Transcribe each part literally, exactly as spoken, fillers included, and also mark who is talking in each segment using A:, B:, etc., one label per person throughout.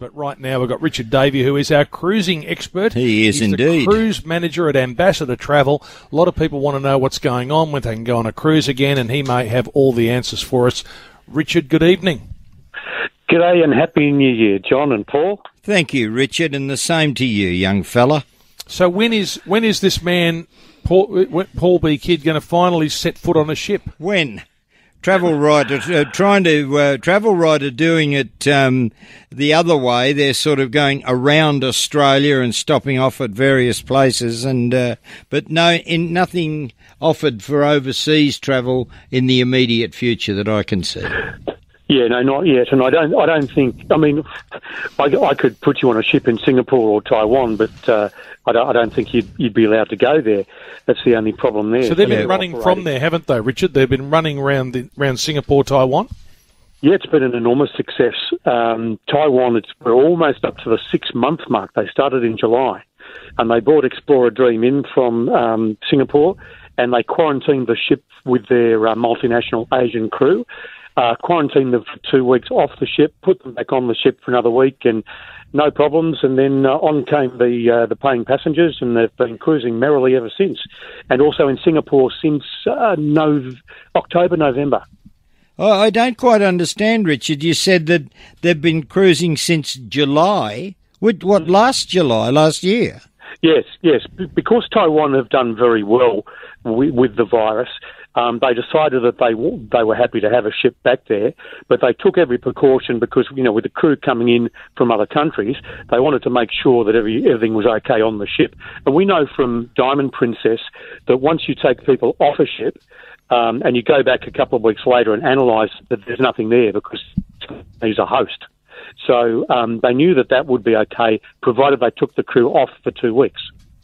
A: But right now we've got Richard Davey, who is our cruising expert.
B: He is
A: He's
B: indeed.
A: the cruise manager at Ambassador Travel. A lot of people want to know what's going on, when they can go on a cruise again, and he may have all the answers for us. Richard, good evening.
C: G'day and Happy New Year, John and Paul.
B: Thank you, Richard, and the same to you, young fella.
A: So when is when is this man, Paul, Paul B. Kidd, going to finally set foot on a ship?
B: When? Travel writer, uh, trying to, uh, travel writer doing it um, the other way. They're sort of going around Australia and stopping off at various places, and uh, but no, in nothing offered for overseas travel in the immediate future that I can see.
C: Yeah, no, not yet, and I don't. I don't think. I mean, I, I could put you on a ship in Singapore or Taiwan, but uh, I, don't, I don't think you'd, you'd be allowed to go there. That's the only problem there.
A: So they've been
C: yeah.
A: running from there, haven't they, Richard? They've been running around the, around Singapore, Taiwan.
C: Yeah, it's been an enormous success. Um, Taiwan, it's we're almost up to the six-month mark. They started in July, and they brought Explorer Dream in from um, Singapore, and they quarantined the ship with their uh, multinational Asian crew. Uh, quarantined them for two weeks off the ship, put them back on the ship for another week, and no problems. And then uh, on came the uh, the paying passengers, and they've been cruising merrily ever since. And also in Singapore since uh, no, October, November.
B: Oh, I don't quite understand, Richard. You said that they've been cruising since July. What, what last July, last year?
C: Yes, yes. Because Taiwan have done very well with, with the virus, Um, they decided that they they were happy to have a ship back there, but they took every precaution because, you know, with the crew coming in from other countries, they wanted to make sure that every, everything was okay on the ship. And we know from Diamond Princess that once you take people off a ship um, and you go back a couple of weeks later and analyse that there's nothing there because he's a host. So um, they knew that that would be okay, provided they took the crew off for two weeks.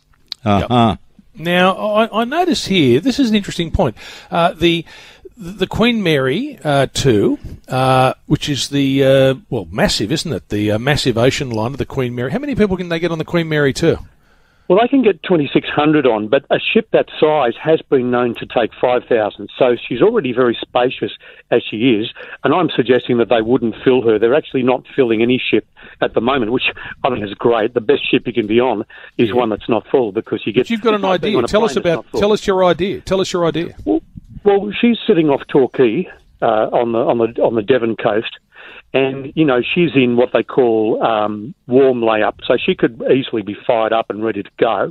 B: Uh-huh.
A: Yep. Now, I, I notice here, this is an interesting point, uh, the the Queen Mary uh, two, uh, which is the, uh, well, massive, isn't it? The uh, massive ocean liner, the Queen Mary. How many people can they get on the Queen Mary two?
C: Well, they can get twenty-six hundred on, but a ship that size has been known to take five thousand. So she's already very spacious as she is, and I'm suggesting that they wouldn't fill her. They're actually not filling any ship at the moment, which I think is great. The best ship you can be on is yeah. one that's not full because you get...
A: But you've got an idea. Tell us about, tell us your idea. Tell us your idea.
C: Well, well she's sitting off Torquay uh, on the on the on the Devon coast. And, you know, she's in what they call um, warm layup, so she could easily be fired up and ready to go.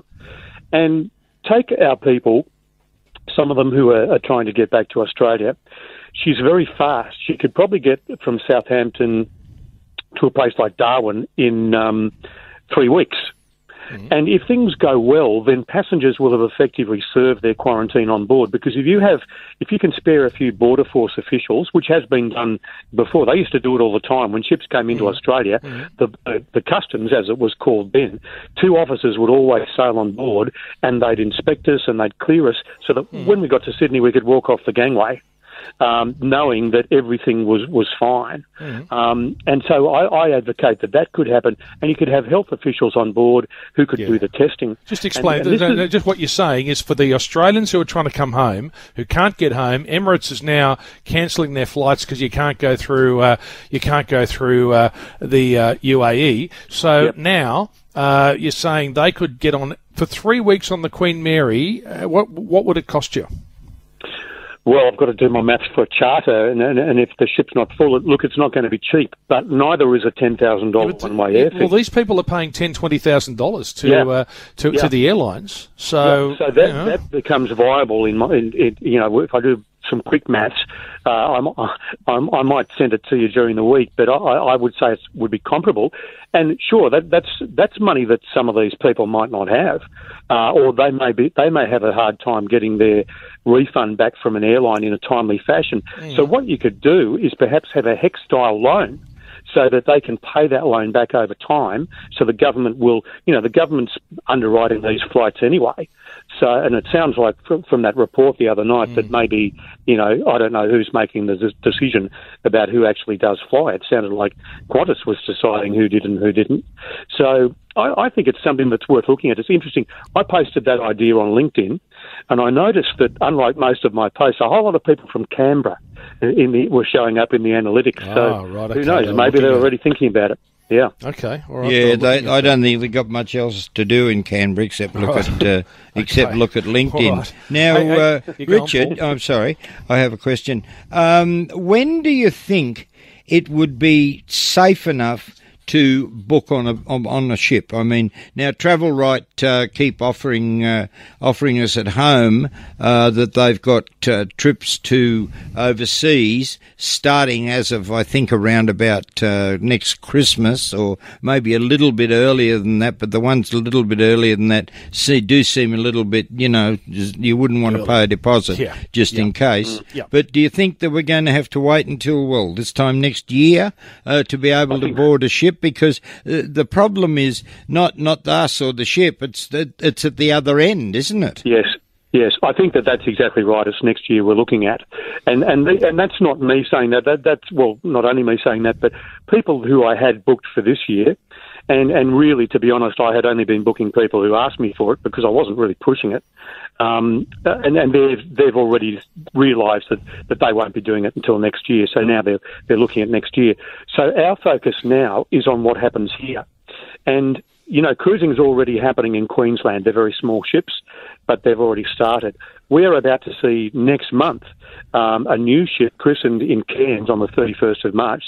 C: And take our people, some of them who are, are trying to get back to Australia, she's very fast. She could probably get from Southampton to a place like Darwin in um, three weeks. Mm-hmm. And if things go well, then passengers will have effectively served their quarantine on board. Because if you have, if you can spare a few Border Force officials, which has been done before, they used to do it all the time. When ships came into mm-hmm. Australia, mm-hmm. the, the the customs, as it was called then, two officers would always sail on board, and they'd inspect us and they'd clear us, so that mm-hmm. when we got to Sydney, we could walk off the gangway. Um, knowing that everything was, was fine. Mm-hmm. Um, and so I, I advocate that that could happen, and you could have health officials on board who could yeah. do the testing.
A: Just explain,
C: and, and
A: no, is, just what you're saying is for the Australians who are trying to come home, who can't get home, Emirates is now cancelling their flights because you can't go through, uh, you can't go through uh, the uh, U A E. So yep. now uh, you're saying they could get on for three weeks on the Queen Mary. Uh, what what would it cost you?
C: Well, I've got to do my maths for a charter, and, and, and if the ship's not full, look, it's not going to be cheap, but neither is a ten thousand dollars yeah, one-way airfare.
A: Well, these people are paying ten thousand dollars, twenty thousand dollars to,
C: yeah.
A: uh, to,
C: yeah.
A: to the airlines. So,
C: yeah. so that,
A: you know.
C: that becomes viable in my, in, in, you know, if I do some quick maths, uh, I'm, I'm, I might send it to you during the week, but I, I would say it would be comparable. And sure, that, that's that's money that some of these people might not have, uh, or they may be they may have a hard time getting their refund back from an airline in a timely fashion. Mm. So what you could do is perhaps have a HEC-style loan, so that they can pay that loan back over time. So the government will, you know, the government's underwriting these flights anyway. So, and it sounds like from, from that report the other night mm. that maybe, you know, I don't know who's making the decision about who actually does fly. It sounded like Qantas was deciding who did and who didn't. So I, I think it's something that's worth looking at. It's interesting. I posted that idea on LinkedIn, and I noticed that unlike most of my posts, a whole lot of people from Canberra in the, were showing up in the analytics.
A: Oh,
C: so
A: right,
C: who
A: okay.
C: knows?
A: They're
C: Maybe they're
A: at
C: already thinking about it. Yeah.
A: Okay. All right.
B: Yeah,
A: Well,
B: they,
A: looking at
B: I
A: that.
B: don't think they've got much else to do in Canberra except look
A: Right.
B: at uh, except
A: Okay.
B: look at LinkedIn.
A: All right.
B: Now,
A: Hey, hey,
B: uh,
A: you go on,
B: Richard,
A: Paul.
B: I'm sorry, I have a question. Um, when do you think it would be safe enough to book on a on, on a ship? I mean, now Travel Right uh, keep offering uh, offering us at home uh, that they've got uh, trips to overseas starting as of I think around about uh, next Christmas or maybe a little bit earlier than that. But the ones a little bit earlier than that see, do seem a little bit, you know, just, you wouldn't want to pay a deposit
A: Yeah.
B: just
A: Yeah.
B: in case.
A: Mm. Yeah.
B: But do you think that we're going to have to wait until well this time next year uh, to be able to board a ship? Because uh, the problem is not not us or the ship; it's the, it's at the other end, isn't it?
C: Yes, yes. I think that that's exactly right. It's next year we're looking at, and and the, and that's not me saying that. That that's well, not only me saying that, but people who I had booked for this year, and and really, to be honest, I had only been booking people who asked me for it because I wasn't really pushing it, um, and and they've they've already realised that, that they won't be doing it until next year. So now they're they're looking at next year. So our focus now is on what happens here. And, you know, cruising is already happening in Queensland. They're very small ships, but they've already started. We're about to see next month um, a new ship christened in Cairns on the thirty-first of March.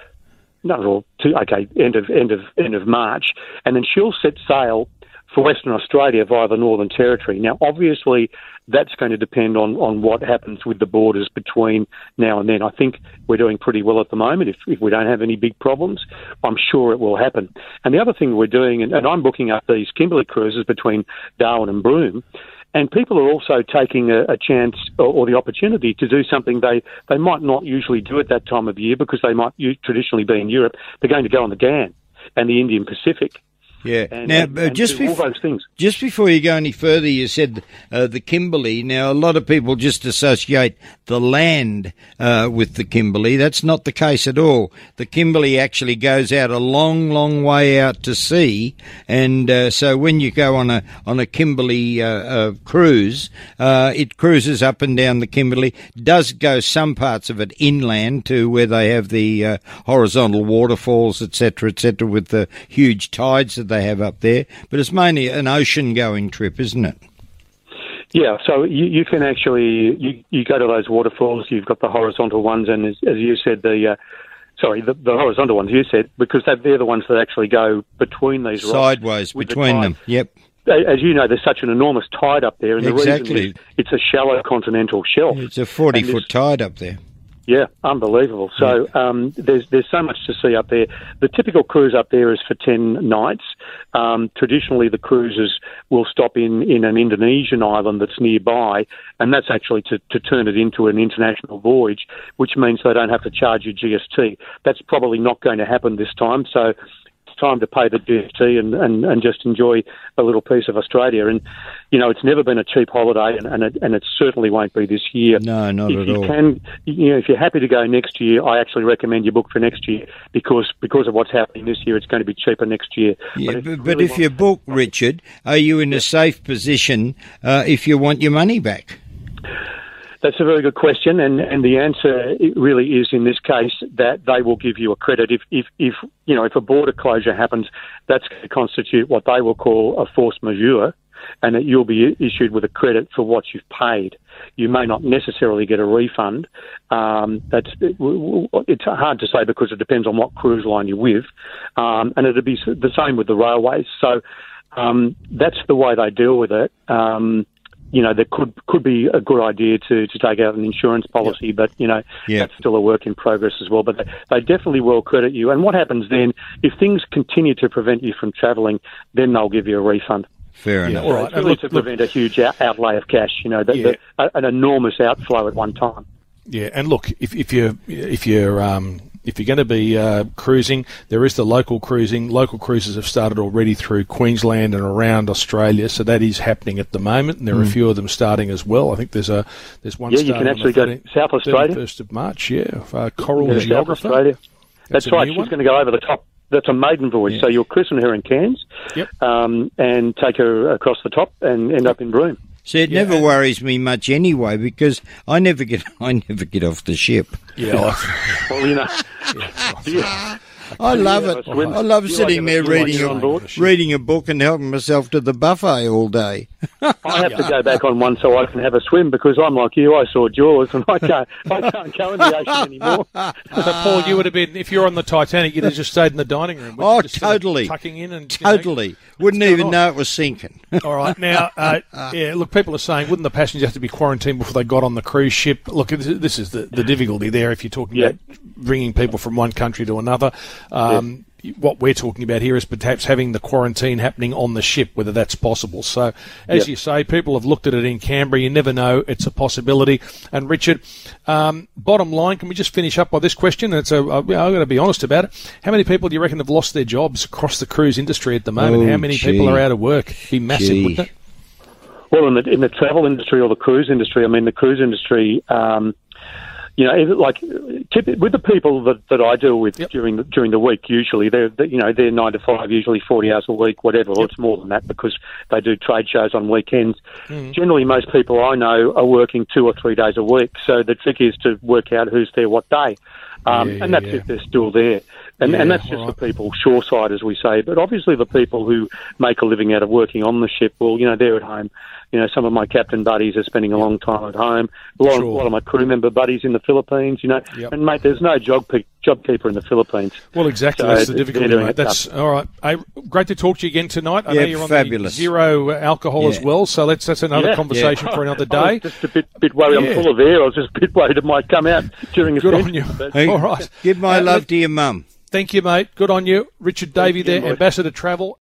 C: No, well, to, okay, end of end of end of March, and then she'll set sail for Western Australia via the Northern Territory. Now, obviously, that's going to depend on, on what happens with the borders between now and then. I think we're doing pretty well at the moment. If, if we don't have any big problems, I'm sure it will happen. And the other thing we're doing, and, and I'm booking up these Kimberley cruises between Darwin and Broome, and people are also taking a, a chance or, or the opportunity to do something they, they might not usually do at that time of year because they might u- traditionally be in Europe. They're going to go on the Ghan and the Indian Pacific.
B: Yeah.
C: And,
B: now,
C: and,
B: uh,
C: and
B: just
C: do all
B: before,
C: those things.
B: just before you go any further, you said uh, the Kimberley. Now, a lot of people just associate the land uh, with the Kimberley. That's not the case at all. The Kimberley actually goes out a long, long way out to sea, and uh, so when you go on a on a Kimberley uh, uh, cruise, uh, it cruises up and down the Kimberley. Does go some parts of it inland to where they have the uh, horizontal waterfalls, et cetera, et cetera, with the huge tides that they have up there, but it's mainly an ocean-going trip, isn't it?
C: Yeah, so you, you can actually, you, you go to those waterfalls, you've got the horizontal ones, and as, as you said, the, uh, sorry, the, the horizontal ones you said, because they're the ones that actually go between these rocks.
B: Sideways,
C: with the
B: between
C: tide.
B: them, yep.
C: As you know, there's such an enormous tide up there, and the
B: Exactly.
C: reason is it's a shallow continental shelf.
B: It's a forty-foot tide up there.
C: Yeah, unbelievable. So um, there's there's so much to see up there. The typical cruise up there is for ten nights. Um, traditionally, the cruises will stop in, in an Indonesian island that's nearby, and that's actually to, to turn it into an international voyage, which means they don't have to charge you G S T. That's probably not going to happen this time, so it's time to pay the G S T and, and, and just enjoy a little piece of Australia. And, you know, it's never been a cheap holiday, and, and, it, and it certainly won't be this year.
B: No, not
C: if
B: at
C: you
B: all.
C: Can, you know, if you're happy to go next year, I actually recommend you book for next year because because of what's happening this year, it's going to be cheaper next year.
B: Yeah,
C: but if,
B: but,
C: you
B: but
C: really
B: if
C: want-
B: you book, Richard, are you in a safe position uh, if you want your money back?
C: That's a very good question, and, and the answer really is in this case that they will give you a credit if, if, if you know if a border closure happens. That's going to constitute what they will call a force majeure, and that you'll be issued with a credit for what you've paid. You may not necessarily get a refund. Um, that's it's hard to say because it depends on what cruise line you're with, um, and it'll be the same with the railways. So um, that's the way they deal with it. Um, You know, there could could be a good idea to, to take out an insurance policy, yep. but, you know,
B: yep.
C: that's still a work in progress as well. But they, they definitely will credit you. And what happens then, if things continue to prevent you from travelling, then they'll give you a refund.
B: Fair
A: Yeah,
B: enough.
A: all right.
C: It's really
A: Look,
C: to
A: look,
C: prevent a huge out, outlay of cash, you know, the,
A: Yeah.
C: the, an enormous outflow at one time.
A: Yeah, and look, if, if you're if you're um, if you're going to be uh, cruising, there is the local cruising. Local cruises have started already through Queensland and around Australia, so that is happening at the moment. And there are
B: Mm.
A: a few of them starting as well. I think there's a there's one.
C: Yeah, you
A: starting
C: can
A: on the
C: actually go to
A: thirty
C: South Australia.
A: thirty-first of March. Yeah, uh, Coral
C: Yeah, South
A: Geographer.
C: Australia.
A: That's
C: That's
A: a
C: right.
A: new
C: She's
A: one.
C: going to go over the top. That's a maiden voyage.
A: Yeah.
C: So you'll christen her in Cairns,
A: Yep.
C: um, and take her across the top and end up in Broome.
B: See, it
A: Yeah,
B: never
A: and-
B: worries me much anyway because I never get I never get off the ship.
A: Yeah,
C: Well, you know,
A: I-
C: yeah.
B: I love
C: Yeah,
B: it.
C: I swim.
B: I love
C: You
B: sitting
C: like
B: there
C: it? You like
B: reading
C: it on board?
B: a, reading a book and helping myself to the buffet all day.
C: I have to go back on one so I can have a swim because I'm like you. I saw Jaws and I can't. I can't go in the ocean anymore.
A: So, Paul, you would have been, if you're on the Titanic, you'd have just stayed in the dining room.
B: Oh,
A: Just sort of
B: totally.
A: tucking in and you know,
B: Totally. Wouldn't
A: going
B: even
A: on?
B: know it was sinking.
A: All right. Now, uh, yeah, look, people are saying, wouldn't the passengers have to be quarantined before they got on the cruise ship? Look, this is this is the, the difficulty there if you're talking
C: Yeah.
A: about bringing people from one country to another. Um, What we're talking about here is perhaps having the quarantine happening on the ship, whether that's possible. So, as
C: Yep.
A: you say, people have looked at it in Canberra. You never know. It's a possibility. And, Richard, um, bottom line, can we just finish up by this question? It's a, I've got to be honest about it. How many people do you reckon have lost their jobs across the cruise industry at the moment?
B: Oh,
A: How many
B: gee.
A: people are out of work? It'd be massive,
B: Gee.
A: wouldn't it?
C: Well, in the in the travel industry or the cruise industry, I mean, the cruise industry. Um, You know, even like tip- with the people that, that I deal with
A: Yep.
C: during the, during the week, usually they're they, you know they're nine to five, usually forty hours a week, whatever. Or it's more than that because they do trade shows on weekends.
A: Mm.
C: Generally, most people I know are working two or three days a week. So the trick is to work out who's there what day, um,
A: Yeah,
C: and that's
A: yeah.
C: if they're still there. And,
A: Yeah,
C: and that's just
A: all right.
C: the people shoreside, as we say. But obviously, the people who make a living out of working on the ship, well, you know, they're at home. You know, some of my captain buddies are spending a long time at home. A lot,
A: Sure.
C: a lot of my crew member buddies in the Philippines, you know.
A: Yep.
C: And, mate, there's no job pe- job keeper in the Philippines.
A: Well, exactly.
C: So
A: That's the
C: they're
A: difficulty,
C: doing
A: mate.
C: it
A: That's all right. Hey, great to talk to you again tonight. I
B: Yeah,
A: know you're on
B: fabulous.
A: the zero alcohol as
B: Yeah.
A: well, so let's that's another
C: Yeah.
A: conversation for another
C: I
A: day.
C: was just a bit, bit worried.
A: Yeah.
C: I'm full of air. I was just a bit worried it might come out during a
A: Good on
C: session,
A: you.
C: but-
B: Hey,
A: All right.
B: Give my
A: Uh,
B: love
A: let-
B: to your mum.
A: Thank you, mate. Good on you. Richard Davey
C: you,
A: there,
C: mate.
A: Ambassador Travel.